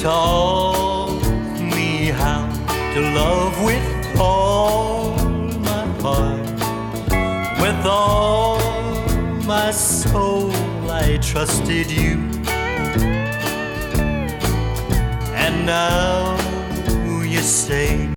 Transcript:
taught me how to love with all my heart. With all my soul I trusted you, and now you say